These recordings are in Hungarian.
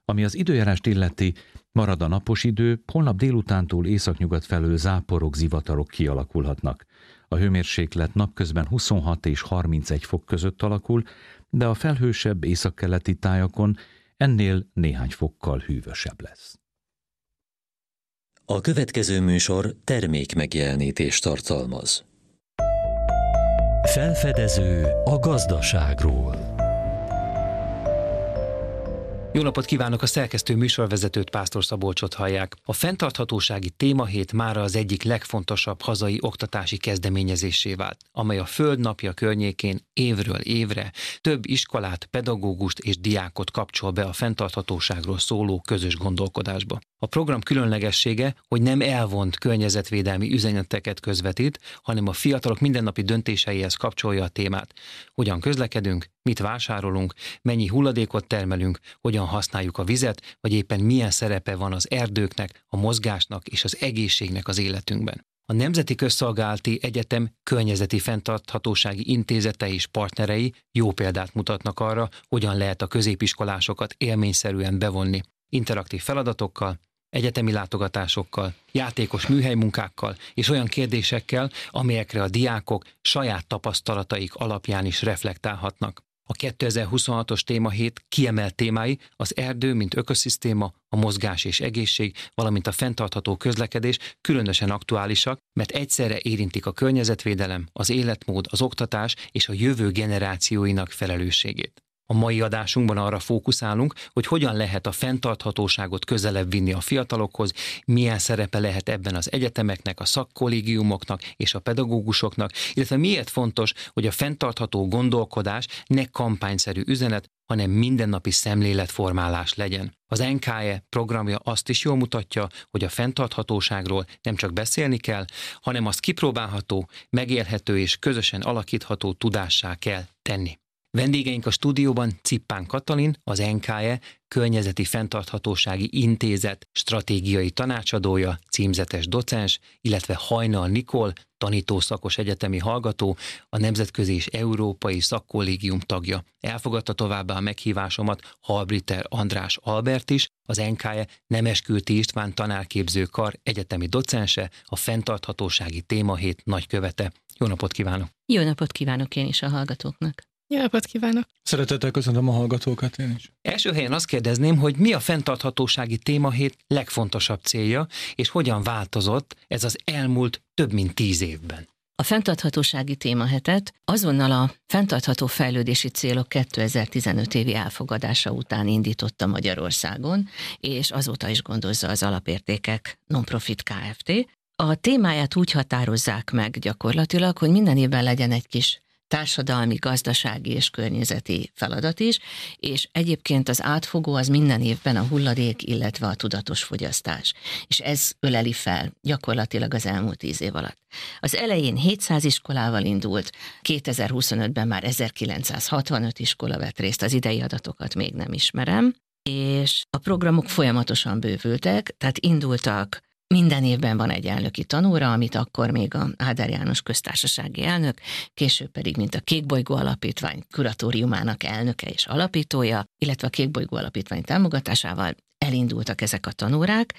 Ami az időjárást illeti, marad a napos idő, holnap délutántól északnyugat felől záporok, zivatarok kialakulhatnak. A hőmérséklet napközben 26 és 31 fok között alakul, de a felhősebb északkeleti tájakon ennél néhány fokkal hűvösebb lesz. A következő műsor termékmegjelenítést tartalmaz. Felfedező a gazdaságról. Jó napot kívánok, a szerkesztő műsorvezetőt, Pásztor Szabolcsot hallják. A fenntarthatósági témahét mára az egyik legfontosabb hazai oktatási kezdeményezéssé vált, amely a Föld napja környékén évről évre több iskolát, pedagógust és diákot kapcsol be a fenntarthatóságról szóló közös gondolkodásba. A program különlegessége, hogy nem elvont környezetvédelmi üzeneteket közvetít, hanem a fiatalok mindennapi döntéseihez kapcsolja a témát. Hogyan közlekedünk, mit vásárolunk, mennyi hulladékot termelünk, hogyan használjuk a vizet, vagy éppen milyen szerepe van az erdőknek, a mozgásnak és az egészségnek az életünkben. A Nemzeti Közszolgálati Egyetem Környezeti Fenntarthatósági Intézete és partnerei jó példát mutatnak arra, hogyan lehet a középiskolásokat élményszerűen bevonni. Interaktív feladatokkal, egyetemi látogatásokkal, játékos műhelymunkákkal és olyan kérdésekkel, amelyekre a diákok saját tapasztalataik alapján is reflektálhatnak. A 2026-os témahét kiemelt témái az erdő, mint ökoszisztéma, a mozgás és egészség, valamint a fenntartható közlekedés különösen aktuálisak, mert egyszerre érintik a környezetvédelem, az életmód, az oktatás és a jövő generációinak felelősségét. A mai adásunkban arra fókuszálunk, hogy hogyan lehet a fenntarthatóságot közelebb vinni a fiatalokhoz, milyen szerepe lehet ebben az egyetemeknek, a szakkollégiumoknak és a pedagógusoknak, illetve miért fontos, hogy a fenntartható gondolkodás ne kampányszerű üzenet, hanem mindennapi szemléletformálás legyen. Az NKE programja azt is jól mutatja, hogy a fenntarthatóságról nem csak beszélni kell, hanem azt kipróbálható, megélhető és közösen alakítható tudássá kell tenni. Vendégeink a stúdióban Cippán Katalin, az NKE Környezeti Fenntarthatósági Intézet stratégiai tanácsadója, címzetes docens, illetve Hajnal Nikol, tanítószakos egyetemi hallgató, a Nemzetközi és Európai Szakkollégium tagja. Elfogadta továbbá a meghívásomat Halbriter András Albert is, az NKE Nemeskülti István tanárképző kar egyetemi docense, a fenntarthatósági témahét nagykövete. Jó napot kívánok! Jó napot kívánok én is a hallgatóknak! Jó napot kívánok! Szeretettel köszöntöm a hallgatókat én is. Első helyen azt kérdezném, hogy mi a fenntarthatósági témahét legfontosabb célja, és hogyan változott ez az elmúlt több mint 10 évben? A fenntarthatósági témahetet azonnal a fenntartható fejlődési célok 2015 évi elfogadása után indította Magyarországon, és azóta is gondozza az Alapértékek Non-Profit Kft. A témáját úgy határozzák meg gyakorlatilag, hogy minden évben legyen egy kis társadalmi, gazdasági és környezeti feladat is, és egyébként az átfogó az minden évben a hulladék, illetve a tudatos fogyasztás. És ez öleli fel gyakorlatilag az elmúlt 10 év alatt. Az elején 700 iskolával indult, 2025-ben már 1965 iskola vett részt, az idei adatokat még nem ismerem, és a programok folyamatosan bővültek, tehát indultak. Minden évben van egy elnöki tanóra, amit akkor még a Áder János köztársasági elnök, később pedig mint a Kékbolygó Alapítvány kuratóriumának elnöke és alapítója, illetve a Kékbolygó Alapítvány támogatásával elindultak ezek a tanórák,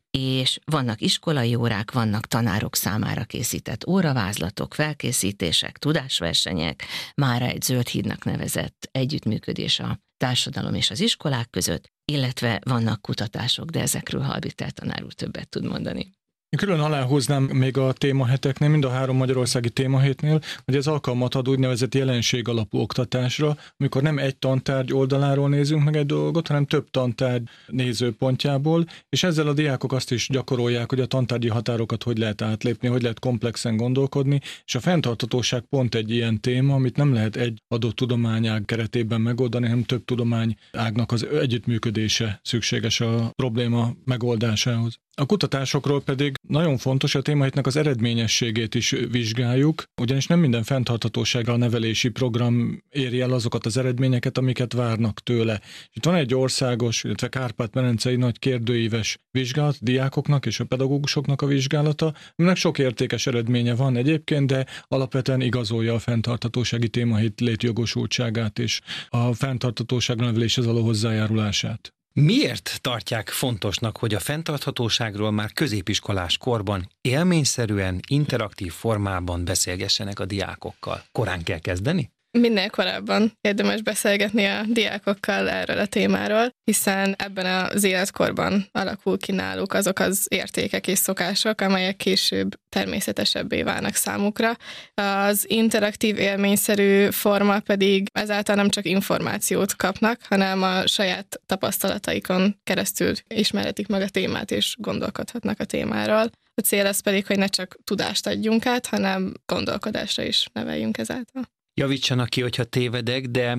és vannak iskolai órák, vannak tanárok számára készített óravázlatok, felkészítések, tudásversenyek, mára egy zöld hídnak nevezett együttműködés a társadalom és az iskolák között, illetve vannak kutatások, de ezekről Halbriter tanár úr többet tud mondani. Én külön aláhúznám még a témaheteknél, mind a 3 magyarországi témahétnél, hogy ez alkalmat ad úgynevezett jelenség alapú oktatásra, amikor nem egy tantárgy oldaláról nézünk meg egy dolgot, hanem több tantárgy nézőpontjából, és ezzel a diákok azt is gyakorolják, hogy a tantárgyi határokat hogy lehet átlépni, hogy lehet komplexen gondolkodni, és a fenntarthatóság pont egy ilyen téma, amit nem lehet egy adott tudományág keretében megoldani, hanem több tudományágnak az együttműködése szükséges a probléma megoldásához. A kutatásokról pedig nagyon fontos, a témahétnek az eredményességét is vizsgáljuk, ugyanis nem minden fenntarthatóságra nevelési program éri el azokat az eredményeket, amiket várnak tőle. Itt van egy országos, illetve Kárpát-medencei nagy kérdőíves vizsgálat, diákoknak és a pedagógusoknak a vizsgálata, aminek sok értékes eredménye van egyébként, de alapvetően igazolja a fenntarthatósági témahét létjogosultságát és a fenntarthatóságra neveléshez való hozzájárulását. Miért tartják fontosnak, hogy a fenntarthatóságról már középiskolás korban élményszerűen, interaktív formában beszélgessenek a diákokkal? Korán kell kezdeni? Minél korábban érdemes beszélgetni a diákokkal erről a témáról, hiszen ebben az életkorban alakul ki náluk azok az értékek és szokások, amelyek később természetesebbé válnak számukra. Az interaktív élményszerű forma pedig ezáltal nem csak információt kapnak, hanem a saját tapasztalataikon keresztül ismerhetik meg a témát és gondolkodhatnak a témáról. A cél az pedig, hogy ne csak tudást adjunk át, hanem gondolkodásra is neveljünk ezáltal. Javítsanak ki, hogyha tévedek, de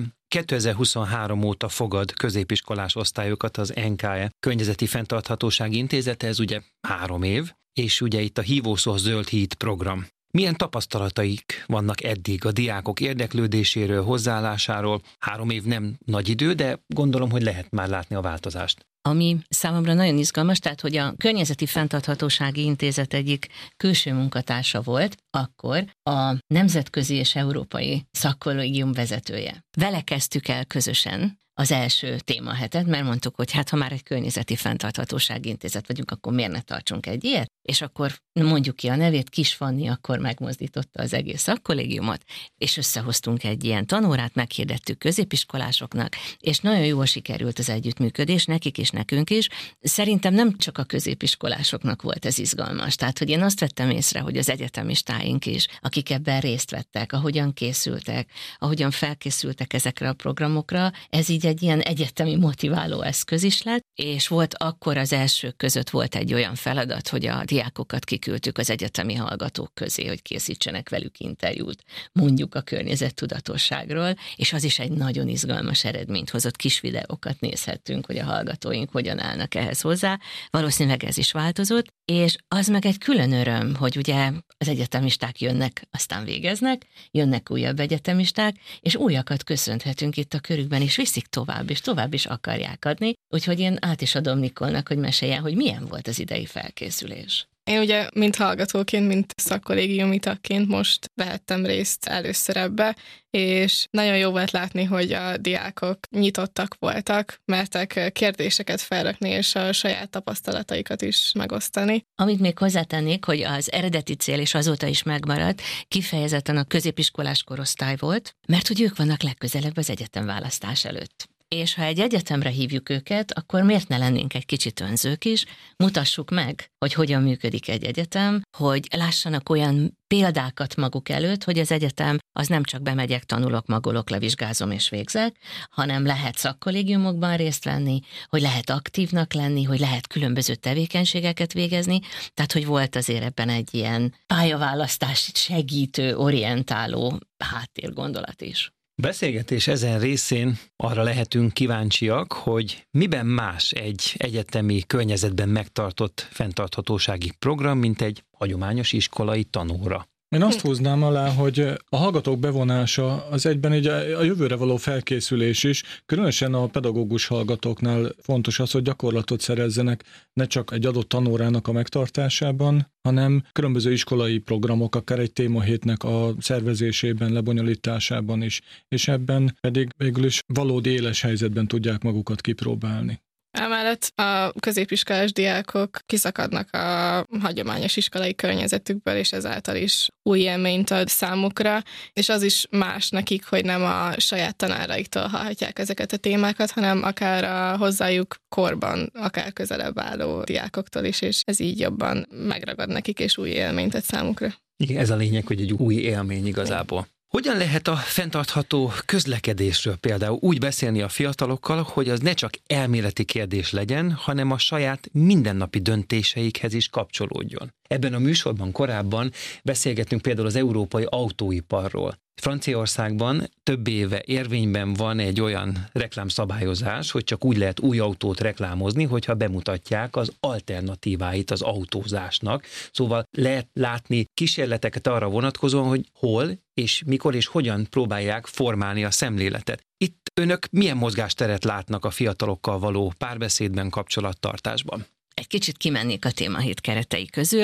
2023 óta fogad középiskolás osztályokat az NKE Környezeti Fenntarthatósági Intézete, ez ugye 3 év, és ugye itt a hívószó a Zöld Híd program. Milyen tapasztalataik vannak eddig a diákok érdeklődéséről, hozzáállásáról? 3 év nem nagy idő, de gondolom, hogy lehet már látni a változást. Ami számomra nagyon izgalmas, tehát hogy a Környezeti Fenntarthatósági Intézet egyik külső munkatársa volt, akkor a nemzetközi és európai szakkollégium vezetője. Vele kezdtük el közösen az első témahetet, mert mondtuk, hogy hát ha már egy Környezeti Fenntarthatósági Intézet vagyunk, akkor miért ne tartsunk egy ilyet? És akkor mondjuk ki a nevét, Kis Fanni akkor megmozdította az egész szakkollégiumot, és összehoztunk egy ilyen tanórát, meghirdettük középiskolásoknak, és nagyon jól sikerült az együttműködés, nekik és nekünk is. Szerintem nem csak a középiskolásoknak volt ez izgalmas, tehát hogy én azt vettem észre, hogy az egyetemistáink is, akik ebben részt vettek, ahogyan készültek, ahogyan felkészültek ezekre a programokra, ez így egy ilyen egyetemi motiváló eszköz is lett, és volt akkor az elsők között volt egy olyan feladat, hogy a diákokat kiküldtük az egyetemi hallgatók közé, hogy készítsenek velük interjút, mondjuk a környezettudatosságról, és az is egy nagyon izgalmas eredményt hozott, kis videókat nézhettünk, hogy a hallgatóink hogyan állnak ehhez hozzá. Valószínűleg ez is változott, és az meg egy külön öröm, hogy ugye az egyetemisták jönnek, aztán végeznek, jönnek újabb egyetemisták, és újakat köszönhetünk itt a körükben, és viszik tovább, és tovább is akarják adni. Úgyhogy én át is adom Nikolnak, hogy meséljen, hogy milyen volt az idei felkészülés. Én ugye, mint hallgatóként, mint szakkollégiumi tagként most vehettem részt először ebbe, és nagyon jó volt látni, hogy a diákok nyitottak voltak, mertek kérdéseket felrakni, és a saját tapasztalataikat is megosztani. Amit még hozzátennék, hogy az eredeti cél, és azóta is megmaradt, kifejezetten a középiskolás korosztály volt, mert hogy ők vannak legközelebb az egyetemválasztás előtt. És ha egy egyetemre hívjuk őket, akkor miért ne lennénk egy kicsit önzők is, mutassuk meg, hogy hogyan működik egy egyetem, hogy lássanak olyan példákat maguk előtt, hogy az egyetem az nem csak bemegyek, tanulok, magolok, levizsgázom és végzek, hanem lehet szakkollégiumokban részt venni, hogy lehet aktívnak lenni, hogy lehet különböző tevékenységeket végezni, tehát hogy volt azért ebben egy ilyen pályaválasztást segítő, orientáló háttérgondolat is. Beszélgetés ezen részén arra lehetünk kíváncsiak, hogy miben más egy egyetemi környezetben megtartott fenntarthatósági program, mint egy hagyományos iskolai tanóra. Én azt húznám alá, hogy a hallgatók bevonása az egyben így a jövőre való felkészülés is, különösen a pedagógus hallgatóknál fontos az, hogy gyakorlatot szerezzenek ne csak egy adott tanórának a megtartásában, hanem különböző iskolai programok, akár egy témahétnek a szervezésében, lebonyolításában is, és ebben pedig végül is valódi éles helyzetben tudják magukat kipróbálni. Emellett a középiskolás diákok kiszakadnak a hagyományos iskolai környezetükből, és ezáltal is új élményt ad számukra, és az is más nekik, hogy nem a saját tanáraiktól hallhatják ezeket a témákat, hanem akár a hozzájuk korban, akár közelebb álló diákoktól is, és ez így jobban megragad nekik, és új élményt ad számukra. Igen, ez a lényeg, hogy egy új élmény igazából. Hogyan lehet a fenntartható közlekedésről például úgy beszélni a fiatalokkal, hogy az ne csak elméleti kérdés legyen, hanem a saját mindennapi döntéseikhez is kapcsolódjon? Ebben a műsorban korábban beszélgettünk például az európai autóiparról. Franciaországban több éve érvényben van egy olyan reklámszabályozás, hogy csak úgy lehet új autót reklámozni, hogyha bemutatják az alternatíváit az autózásnak. Szóval lehet látni kísérleteket arra vonatkozóan, hogy hol és mikor és hogyan próbálják formálni a szemléletet. Itt önök milyen mozgásteret látnak a fiatalokkal való párbeszédben, kapcsolattartásban? Egy kicsit kimennék a témahét keretei közül.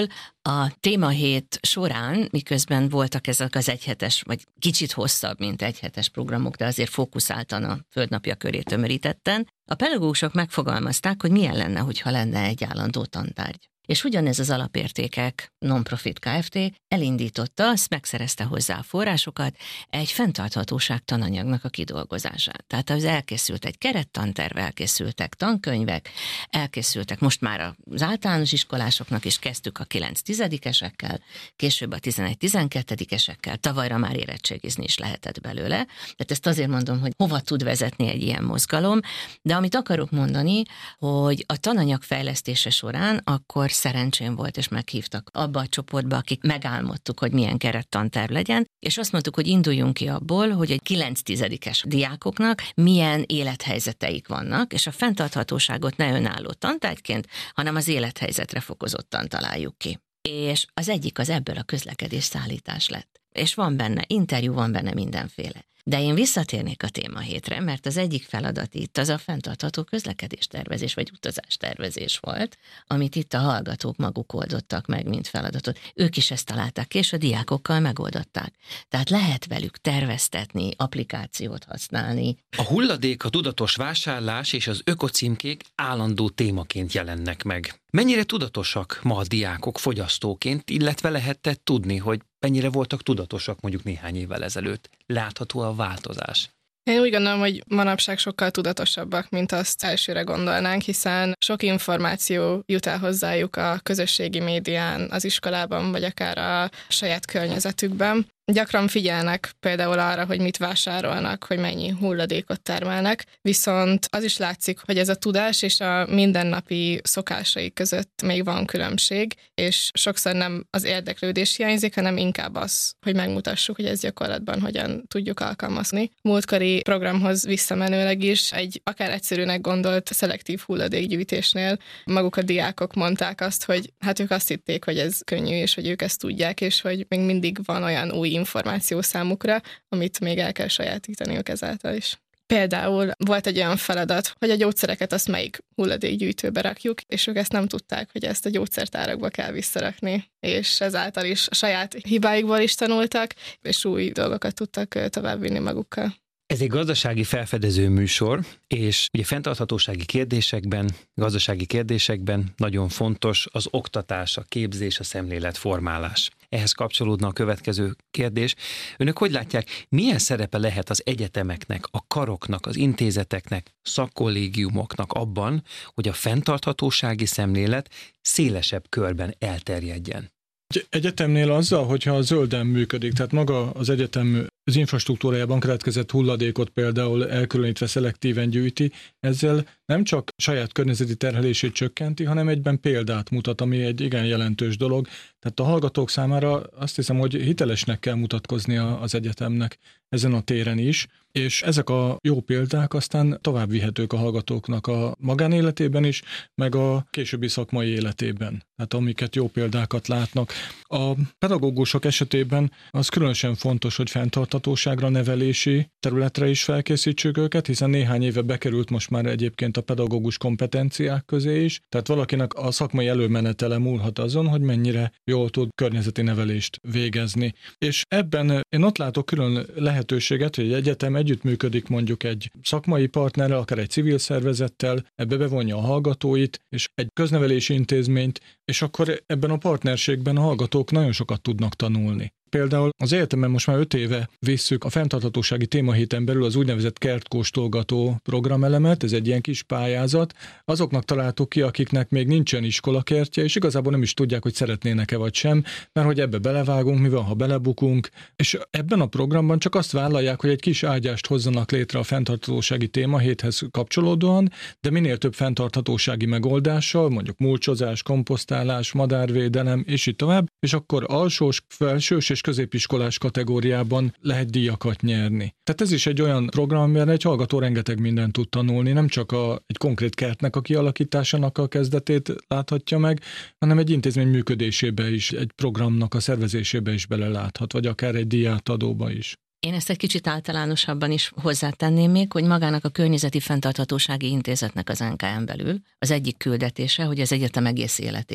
A témahét során, miközben voltak ezek az egyhetes, vagy kicsit hosszabb, mint egyhetes programok, de azért fókuszáltan a Földnapja köré tömörítetten, a pedagógusok megfogalmazták, hogy milyen lenne, hogyha lenne egy állandó tantárgy. És ugyanez az Alapértékek Non-Profit Kft. Elindította, azt megszerezte hozzá a forrásokat, egy fenntarthatóság tananyagnak a kidolgozását. Tehát az elkészült egy kerettanterv, elkészültek tankönyvek, elkészültek most már az általános iskolásoknak is, kezdtük a 9-10-esekkel, később a 11-12-esekkel, tavalyra már érettségizni is lehetett belőle. Tehát ezt azért mondom, hogy hova tud vezetni egy ilyen mozgalom, de amit akarok mondani, hogy a tananyag fejlesztése során akkor szerencsém volt, és meghívtak abba a csoportba, akik megálmodtuk, hogy milyen kerettanterv legyen, és azt mondtuk, hogy induljunk ki abból, hogy egy 9-10-es diákoknak milyen élethelyzeteik vannak, és a fenntarthatóságot ne önálló tantárgyként, hanem az élethelyzetre fokozottan találjuk ki. És az egyik az ebből a közlekedés szállítás lett. És van benne interjú, van benne mindenféle. De én visszatérnék a témahétre, mert az egyik feladat itt az a fenntartható közlekedéstervezés vagy utazástervezés volt, amit itt a hallgatók maguk oldottak meg, mint feladatot. Ők is ezt találták ki, és a diákokkal megoldották. Tehát lehet velük terveztetni, applikációt használni. A hulladék, a tudatos vásárlás és az ökocímkék állandó témaként jelennek meg. Mennyire tudatosak ma a diákok fogyasztóként, illetve lehetett tudni, hogy mennyire voltak tudatosak mondjuk néhány évvel ezelőtt? Látható a változás? Én úgy gondolom, hogy manapság sokkal tudatosabbak, mint azt elsőre gondolnánk, hiszen sok információ jut el hozzájuk a közösségi médián, az iskolában, vagy akár a saját környezetükben. Gyakran figyelnek például arra, hogy mit vásárolnak, hogy mennyi hulladékot termelnek, viszont az is látszik, hogy ez a tudás és a mindennapi szokásai között még van különbség, és sokszor nem az érdeklődés hiányzik, hanem inkább az, hogy megmutassuk, hogy ez gyakorlatban hogyan tudjuk alkalmazni. Múltkori programhoz visszamenőleg is egy akár egyszerűnek gondolt szelektív hulladékgyűjtésnél maguk a diákok mondták azt, hogy hát ők azt hitték, hogy ez könnyű, és hogy ők ezt tudják, és hogy még mindig van olyan új információ számukra, amit még el kell sajátítaniuk ezáltal is. Például volt egy olyan feladat, hogy a gyógyszereket azt melyik hulladékgyűjtőbe rakjuk, és ők ezt nem tudták, hogy ezt a gyógyszertárakba kell visszarakni, és ezáltal is a saját hibáikból is tanultak, és új dolgokat tudtak továbbvinni magukkal. Ez egy gazdasági felfedező műsor, és ugye fenntarthatósági kérdésekben, gazdasági kérdésekben nagyon fontos az oktatás, a képzés, a szemléletformálás. Ehhez kapcsolódna a következő kérdés. Önök hogy látják, milyen szerepe lehet az egyetemeknek, a karoknak, az intézeteknek, szakkollégiumoknak abban, hogy a fenntarthatósági szemlélet szélesebb körben elterjedjen? Egyetemnél azzal, hogyha zölden működik, tehát maga az egyetem az infrastruktúrájában keletkezett hulladékot például elkülönítve szelektíven gyűjti, ezzel nem csak saját környezeti terhelését csökkenti, hanem egyben példát mutat, ami egy igen jelentős dolog. Tehát a hallgatók számára azt hiszem, hogy hitelesnek kell mutatkoznia az egyetemnek ezen a téren is, és ezek a jó példák aztán tovább vihetők a hallgatóknak a magánéletében is, meg a későbbi szakmai életében. Tehát amiket jó példákat látnak. A pedagógusok esetében az különösen fontos, hogy fenntarthatóságra, nevelési területre is felkészítsük őket, hiszen néhány éve bekerült most már egyébként a pedagógus kompetenciák közé is, tehát valakinek a szakmai előmenetele múlhat azon, hogy mennyire jól tud környezeti nevelést végezni. És ebben én ott látok külön lehetőséget, hogy egy egyetem együttműködik mondjuk egy szakmai partnerrel, akár egy civil szervezettel, ebbe bevonja a hallgatóit, és egy köznevelési intézményt, és akkor ebben a partnerségben a hallgatók nagyon sokat tudnak tanulni. Például az egyetemen most már 5 éve visszük a fenntarthatósági témahéten belül az úgynevezett kertkóstolgató programelemet, ez egy ilyen kis pályázat. Azoknak találtuk ki, akiknek még nincsen iskolakertje, és igazából nem is tudják, hogy szeretnének-e vagy sem, mert hogy ebbe belevágunk, mi van, ha belebukunk, és ebben a programban csak azt vállalják, hogy egy kis ágyást hozzanak létre a fenntarthatósági témahéthez kapcsolódóan, de minél több fenntarthatósági megoldással, mondjuk mulcsozás, komposztálás, madárvédelem, és így tovább, és akkor alsós, felsős és középiskolás kategóriában lehet díjakat nyerni. Tehát ez is egy olyan program, amiben egy hallgató rengeteg mindent tud tanulni, nem csak egy konkrét kertnek a kialakításának a kezdetét láthatja meg, hanem egy intézmény működésébe is, egy programnak a szervezésébe is beleláthat, vagy akár egy díjátadóba is. Én ezt egy kicsit általánosabban is hozzátenném még, hogy magának a Környezeti Fenntarthatósági Intézetnek az NKN belül az egyik küldetése, hogy az egyetem egész életére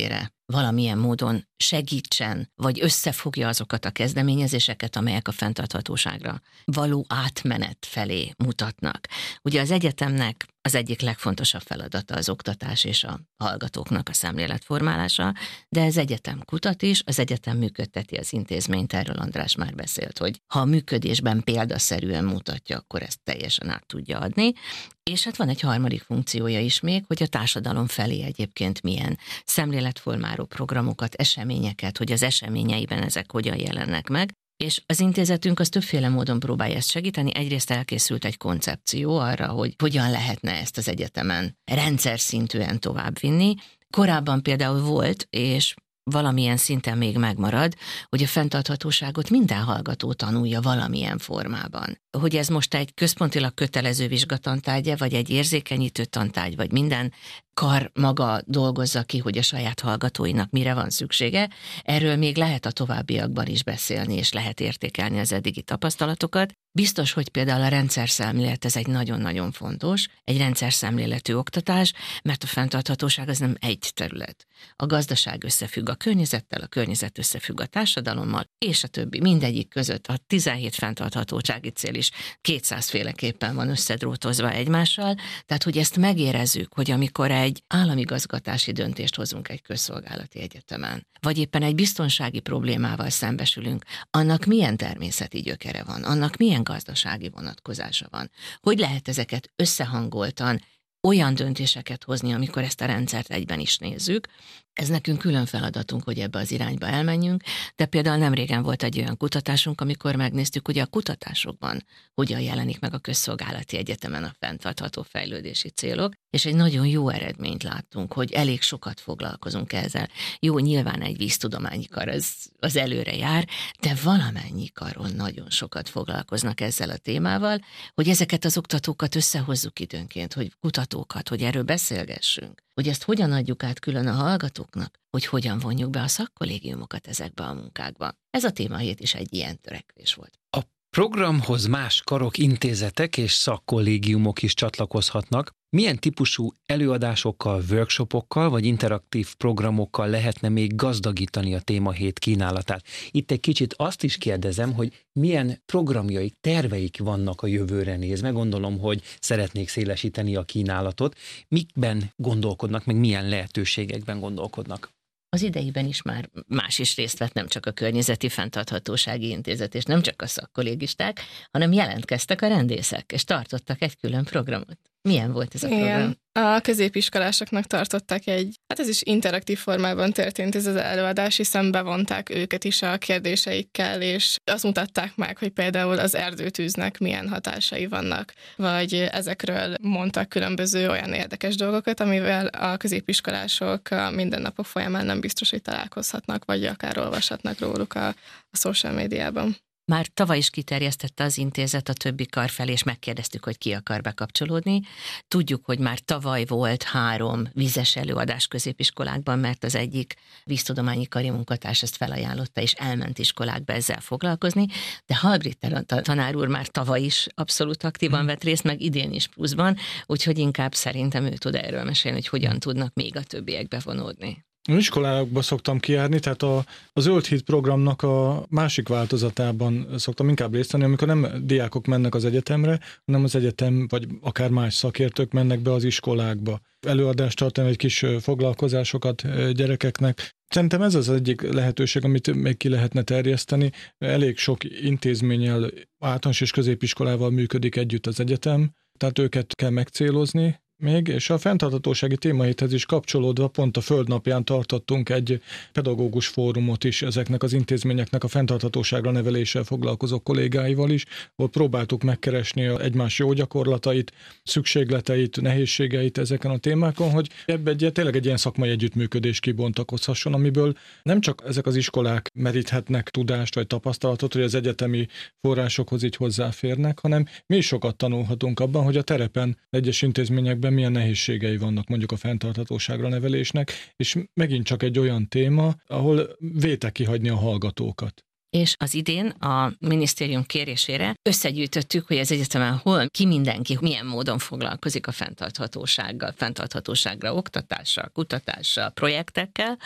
valamilyen módon segítsen, vagy összefogja azokat a kezdeményezéseket, amelyek a fenntarthatóságra való átmenet felé mutatnak. Ugye az egyetemnek az egyik legfontosabb feladata az oktatás és a hallgatóknak a szemléletformálása, de az egyetem kutat is, az egyetem működteti az intézményt, erről András már beszélt, hogy ha a működésben példaszerűen mutatja, akkor ezt teljesen át tudja adni. És hát van egy harmadik funkciója is még, hogy a társadalom felé egyébként milyen szemléletformáló programokat, eseményeket, hogy az eseményeiben ezek hogyan jelennek meg. És az intézetünk az többféle módon próbálja ezt segíteni. Egyrészt elkészült egy koncepció arra, hogy hogyan lehetne ezt az egyetemen rendszer szintűen továbbvinni. Korábban például volt, és valamilyen szinten még megmarad, hogy a fenntarthatóságot minden hallgató tanulja valamilyen formában. Hogy ez most egy központilag kötelező vizsgatantárgya, vagy egy érzékenyítő tantárgy, vagy minden kar maga dolgozza ki, hogy a saját hallgatóinak mire van szüksége, erről még lehet a továbbiakban is beszélni, és lehet értékelni az eddigi tapasztalatokat. Biztos, hogy például a rendszerszemlélet ez egy nagyon-nagyon fontos, egy rendszerszemléletű oktatás, mert a fenntarthatóság az nem egy terület. A gazdaság összefügg a környezettel, a környezet összefügg a társadalommal, és a többi. Mindegyik között a 17 fenntarthatósági cél is 200 féleképpen van összedrótozva egymással, tehát hogy ezt megérezzük, hogy amikor egy államigazgatási döntést hozunk egy közszolgálati egyetemen, vagy éppen egy biztonsági problémával szembesülünk, annak milyen természeti gyökere van, annak milyen gazdasági vonatkozása van. Hogy lehet ezeket összehangoltan olyan döntéseket hozni, amikor ezt a rendszert egyben is nézzük. Ez nekünk külön feladatunk, hogy ebbe az irányba elmenjünk, de például nemrégen volt egy olyan kutatásunk, amikor megnéztük, hogy a kutatásokban hogyan jelenik meg a közszolgálati egyetemen a fenntartható fejlődési célok, és egy nagyon jó eredményt láttunk, hogy elég sokat foglalkozunk ezzel. Jó, nyilván egy víztudományi kar az előre jár, de valamennyi karon nagyon sokat foglalkoznak ezzel a témával, hogy ezeket az oktatókat összehozzuk időnként, hogy kutatókat, hogy erről beszélgessünk, hogy ezt hogyan adjuk át külön a hallgatóknak, hogy hogyan vonjuk be a szakkollégiumokat ezekbe a munkákba. Ez a témahét is egy ilyen törekvés volt. A programhoz más karok, intézetek és szakkollégiumok is csatlakozhatnak. Milyen típusú előadásokkal, workshopokkal vagy interaktív programokkal lehetne még gazdagítani a témahét kínálatát? Itt egy kicsit azt is kérdezem, hogy milyen programjaik, terveik vannak a jövőre nézve. Gondolom, hogy szeretnék szélesíteni a kínálatot. Mikben gondolkodnak, meg milyen lehetőségekben gondolkodnak? Az idejében is már más is részt vett, nem csak a Környezeti Fenntarthatósági Intézet, és nem csak a szakkollégisták, hanem jelentkeztek a rendészek, és tartottak egy külön programot. Milyen volt ez a program? Igen. A középiskolásoknak tartottak ez is interaktív formában történt ez az előadás, hiszen bevonták őket is a kérdéseikkel, és azt mutatták meg, hogy például az erdőtűznek milyen hatásai vannak, vagy ezekről mondtak különböző olyan érdekes dolgokat, amivel a középiskolások a mindennapok folyamán nem biztos, hogy találkozhatnak, vagy akár olvashatnak róluk a social médiában. Már tavaly is kiterjesztette az intézet a többi kar felé, és megkérdeztük, hogy ki akar bekapcsolódni. Tudjuk, hogy már tavaly volt 3 vízes előadás középiskolákban, mert az egyik víztudományi kari munkatárs ezt felajánlotta, és elment iskolákba ezzel foglalkozni, de Hallbritter tanár úr már tavaly is abszolút aktívan vett részt, meg idén is pluszban, úgyhogy inkább szerintem ő tud erről mesélni, hogy hogyan tudnak még a többiek bevonódni. Iskolákba szoktam kijárni, tehát a Zöld Híd programnak a másik változatában szoktam inkább részt venni, amikor nem diákok mennek az egyetemre, hanem az egyetem vagy akár más szakértők mennek be az iskolákba. Előadást tartani, egy kis foglalkozásokat gyerekeknek. Szerintem ez az egyik lehetőség, amit még ki lehetne terjeszteni. Elég sok intézménnyel, általános és középiskolával működik együtt az egyetem, tehát őket kell megcélozni még, és a fenntarthatósági témahéthez is kapcsolódva pont a Földnapján tartottunk egy pedagógus fórumot is ezeknek az intézményeknek a fenntarthatóságra neveléssel foglalkozó kollégáival is, ahol próbáltuk megkeresni egymás jó gyakorlatait, szükségleteit, nehézségeit ezeken a témákon, hogy ebbe tényleg egy ilyen szakmai együttműködés kibontakozhasson, amiből nem csak ezek az iskolák meríthetnek tudást vagy tapasztalatot, hogy az egyetemi forrásokhoz így hozzáférnek, hanem mi is sokat tanulhatunk abban, hogy a terepen egyes intézményekben milyen nehézségei vannak mondjuk a fenntarthatóságra nevelésnek, és megint csak egy olyan téma, ahol vétek kihagyni a hallgatókat. És az idén a minisztérium kérésére összegyűjtöttük, hogy az egyetemen hol, mindenki milyen módon foglalkozik a fenntarthatósággal, fenntarthatóságra oktatással, kutatással, projektekkel,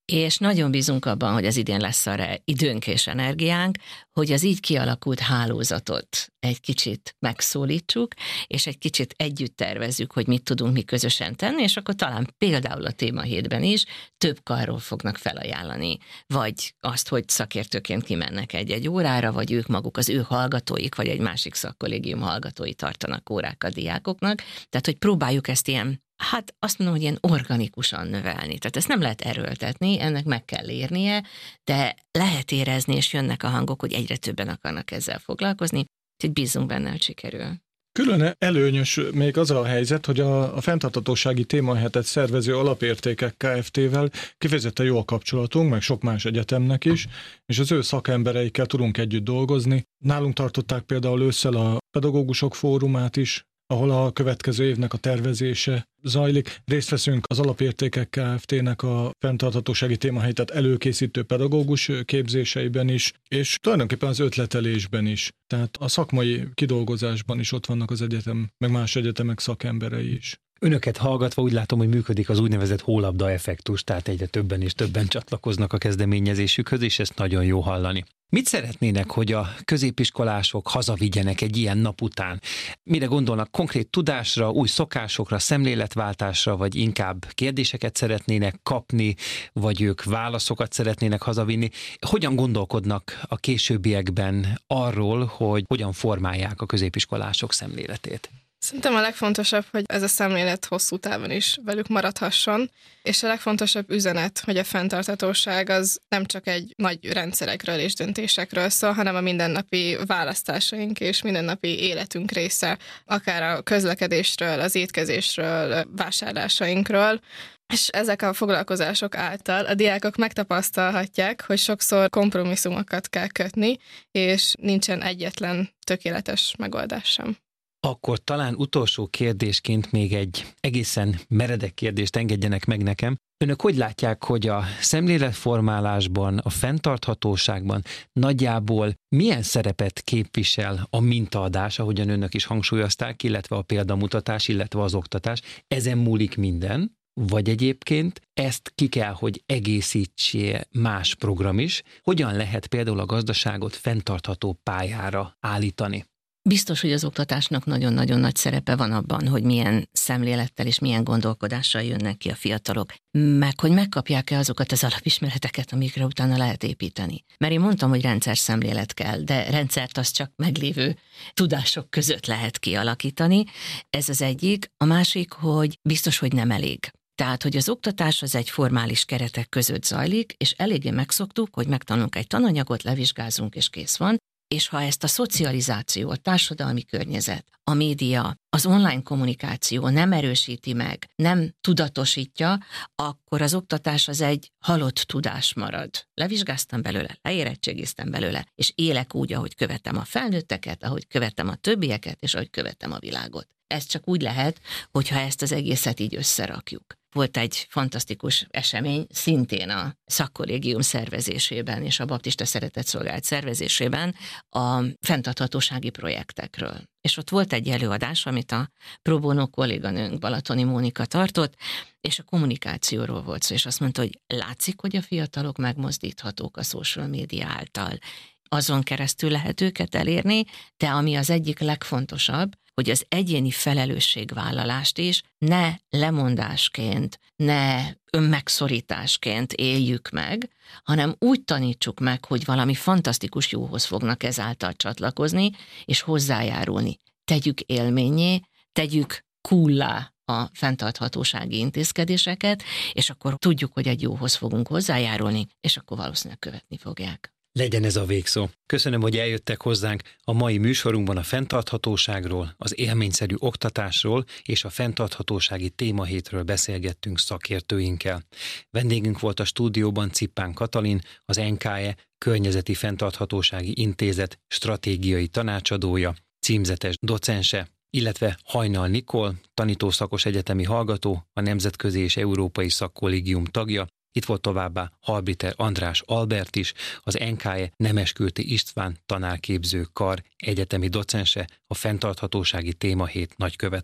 és nagyon bízunk abban, hogy az idén lesz arra időnk és energiánk, hogy az így kialakult hálózatot egy kicsit megszólítsuk, és egy kicsit együtt tervezzük, hogy mit tudunk mi közösen tenni, és akkor talán például a témahétben is több karról fognak felajánlani, vagy azt, hogy szakértőként kimennek egy-egy órára, vagy ők maguk, az ő hallgatóik, vagy egy másik szakkollégium hallgatói tartanak órákat diákoknak. Tehát, hogy próbáljuk ezt ilyen, hát azt mondom, hogy ilyen organikusan növelni. Tehát ezt nem lehet erőltetni, ennek meg kell érnie, de lehet érezni, és jönnek a hangok, hogy egyre többen akarnak ezzel foglalkozni, úgyhogy bízunk benne, hogy sikerül. Külön előnyös még az a helyzet, hogy a fenntarthatósági témahetet szervező Alapértékek Kft-vel kifejezetten jó a kapcsolatunk, meg sok más egyetemnek is, és az ő szakembereikkel tudunk együtt dolgozni. Nálunk tartották például ősszel a pedagógusok fórumát is, ahol a következő évnek a tervezése zajlik. Részt veszünk az Alapértékek Kft-nek a fenntarthatósági témahetet előkészítő pedagógus képzéseiben is, és tulajdonképpen az ötletelésben is. Tehát a szakmai kidolgozásban is ott vannak az egyetem, meg más egyetemek szakemberei is. Önöket hallgatva úgy látom, hogy működik az úgynevezett hólabda effektus, tehát egyre többen és többen csatlakoznak a kezdeményezésükhöz, és ezt nagyon jó hallani. Mit szeretnének, hogy a középiskolások hazavigyenek egy ilyen nap után? Mire gondolnak? Konkrét tudásra, új szokásokra, szemléletváltásra, vagy inkább kérdéseket szeretnének kapni, vagy ők válaszokat szeretnének hazavinni? Hogyan gondolkodnak a későbbiekben arról, hogy hogyan formálják a középiskolások szemléletét? Szerintem a legfontosabb, hogy ez a szemlélet hosszú távon is velük maradhasson, és a legfontosabb üzenet, hogy a fenntarthatóság az nem csak egy nagy rendszerekről és döntésekről szól, hanem a mindennapi választásaink és mindennapi életünk része, akár a közlekedésről, az étkezésről, vásárlásainkról. És ezek a foglalkozások által a diákok megtapasztalhatják, hogy sokszor kompromisszumokat kell kötni, és nincsen egyetlen tökéletes megoldás sem. Akkor talán utolsó kérdésként még egy egészen meredek kérdést engedjenek meg nekem. Önök hogy látják, hogy a szemléletformálásban, a fenntarthatóságban nagyjából milyen szerepet képvisel a mintaadás, ahogyan önök is hangsúlyozták, illetve a példamutatás, illetve az oktatás? Ezen múlik minden? Vagy egyébként ezt ki kell, hogy egészítse más program is? Hogyan lehet például a gazdaságot fenntartható pályára állítani? Biztos, hogy az oktatásnak nagyon-nagyon nagy szerepe van abban, hogy milyen szemlélettel és milyen gondolkodással jönnek ki a fiatalok, meg hogy megkapják-e azokat az alapismereteket, amikre utána lehet építeni. Mert én mondtam, hogy rendszer szemlélet kell, de rendszert az csak meglévő tudások között lehet kialakítani. Ez az egyik. A másik, hogy biztos, hogy nem elég. Tehát, hogy az oktatás az egy formális keretek között zajlik, és eléggé megszoktuk, hogy megtanulunk egy tananyagot, levizsgázunk, és kész van. És ha ezt a szocializáció, a társadalmi környezet, a média, az online kommunikáció nem erősíti meg, nem tudatosítja, akkor az oktatás az egy halott tudás marad. Levizsgáztam belőle, leérettségiztem belőle, és élek úgy, ahogy követem a felnőtteket, ahogy követem a többieket, és ahogy követem a világot. Ez csak úgy lehet, hogyha ezt az egészet így összerakjuk. Volt egy fantasztikus esemény, szintén a szakkollégium szervezésében és a Baptista Szeretetszolgálat szervezésében a fenntarthatósági projektekről. És ott volt egy előadás, amit a pro bono kolléganőnk Balatoni Mónika tartott, és a kommunikációról volt szó, és azt mondta, hogy látszik, hogy a fiatalok megmozdíthatók a social media által. Azon keresztül lehet őket elérni, de ami az egyik legfontosabb, hogy az egyéni felelősségvállalást is ne lemondásként, ne önmegszorításként éljük meg, hanem úgy tanítsuk meg, hogy valami fantasztikus jóhoz fognak ezáltal csatlakozni, és hozzájárulni. Tegyük élménnyé, tegyük cool-lá a fenntarthatósági intézkedéseket, és akkor tudjuk, hogy egy jóhoz fogunk hozzájárulni, és akkor valószínűleg követni fogják. Legyen ez a végszó. Köszönöm, hogy eljöttek hozzánk. A mai műsorunkban a fenntarthatóságról, az élményszerű oktatásról és a fenntarthatósági témahétről beszélgettünk szakértőinkkel. Vendégünk volt a stúdióban Cippán Katalin, az NKE Környezeti Fenntarthatósági Intézet stratégiai tanácsadója, címzetes docense, illetve Hajnal Nikol, tanítószakos egyetemi hallgató, a Nemzetközi és Európai Szakkollégium tagja. Itt volt továbbá Halbiter András Albert is, az NKE Nemeskürti István tanárképző kar egyetemi docense, a fenntarthatósági témahét nagykövete.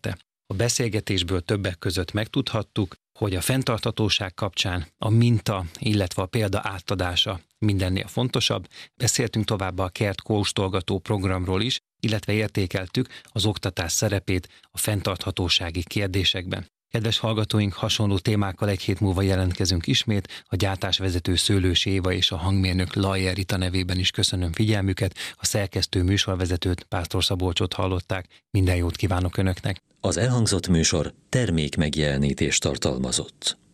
A beszélgetésből többek között megtudhattuk, hogy a fenntarthatóság kapcsán a minta, illetve a példa átadása mindennél fontosabb. Beszéltünk továbbá a kertkóstolgató programról is, illetve értékeltük az oktatás szerepét a fenntarthatósági kérdésekben. Kedves hallgatóink, hasonló témákkal egy hét múlva jelentkezünk ismét. A gyártásvezető Szőlősi Éva és a hangmérnök Lajer Rita nevében is köszönöm figyelmüket. A szerkesztő műsorvezetőt, Pásztor Szabolcsot hallották. Minden jót kívánok Önöknek! Az elhangzott műsor termék megjelenítést tartalmazott.